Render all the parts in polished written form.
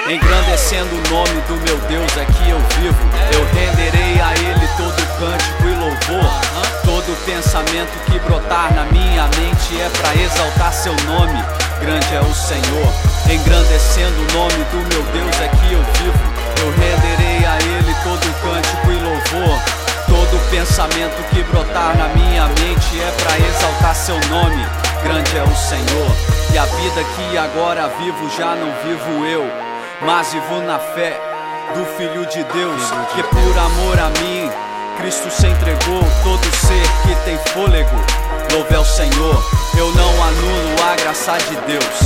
Engrandecendo o nome do meu Deus é que eu vivo. Eu renderei a Ele todo cântico e louvor. Todo pensamento que brotar na minha mente é pra exaltar seu nome. Grande é o Senhor. Engrandecendo o nome do meu Deus é que eu vivo. Eu renderei a Ele todo cântico e louvor. Todo pensamento que brotar na minha mente é pra exaltar seu nome. Grande é o Senhor. E a vida que agora vivo já não vivo eu, mas vivo na fé do Filho de Deus, que por amor a mim Cristo se entregou. Todo ser que tem fôlego, louve ao Senhor. Eu não anulo a graça de Deus.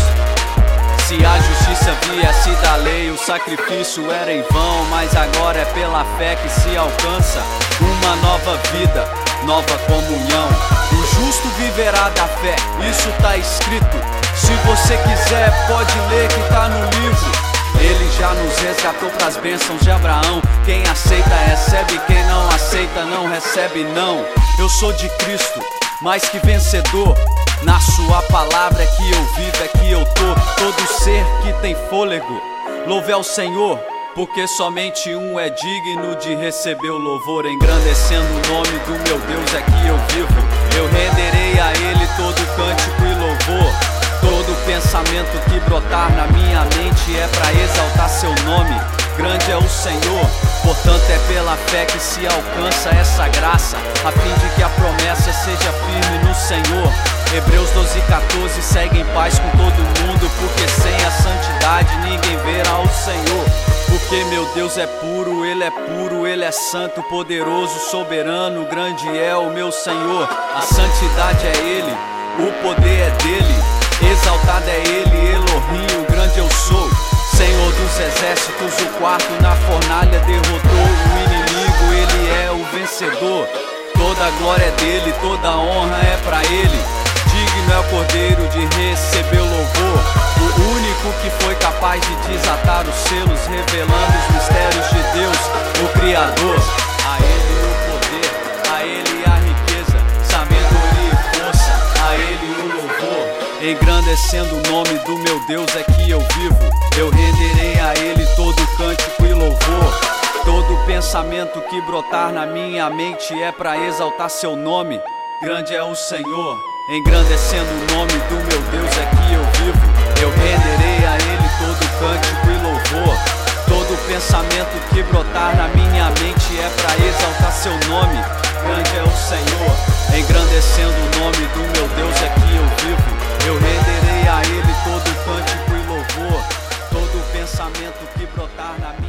Se a justiça viesse da lei, o sacrifício era em vão, mas agora é pela fé que se alcança uma nova vida, nova comunhão. O justo viverá da fé, isso tá escrito. Se você quiser pode ler que tá no livro. Ele já nos resgatou pras bênçãos de Abraão. Quem aceita recebe, quem não aceita não recebe não. Eu sou de Cristo, mais que vencedor. Na sua palavra é que eu vivo, é que eu tô. Todo ser que tem fôlego, louve ao Senhor, porque somente um é digno de receber o louvor. Engrandecendo o nome do meu Deus é que eu vivo. Eu renderei a Ele todo cântico e louvor. Todo pensamento que brotar na minha mente é pra exaltar seu nome. Grande é o Senhor, portanto é pela fé que se alcança essa graça, a fim de que a promessa seja firme no Senhor. Hebreus 12:14 segue em paz com todo mundo, porque sem a santidade ninguém verá o Senhor. Porque meu Deus é puro, Ele é santo, poderoso, soberano, grande é o meu Senhor. A santidade é Ele, o poder é dele, exaltado é Ele, Elohim, o grande eu sou. Senhor dos exércitos, o quarto na fornalha derrotou o inimigo, Ele é o vencedor. Toda a glória é dele, toda a honra é pra Ele. Digno é o Cordeiro de receber o louvor, o único que foi capaz de desatar os selos, revelando os mistérios de Deus, o Criador. A Ele o poder, a Ele a riqueza, sabedoria e força, a Ele o louvor. Engrandecendo o nome do meu Deus é que eu vivo. Eu renderei a Ele todo cântico e louvor. Todo pensamento que brotar na minha mente é pra exaltar seu nome. Grande é o Senhor. Engrandecendo o nome do meu Deus é que eu vivo. Eu renderei a Ele todo cântico e louvor. Todo pensamento que brotar na minha mente é pra exaltar seu nome. Grande é o Senhor. Engrandecendo o nome do meu Deus é que eu vivo. Eu renderei a Ele todo cântico e louvor. Todo pensamento que brotar na minha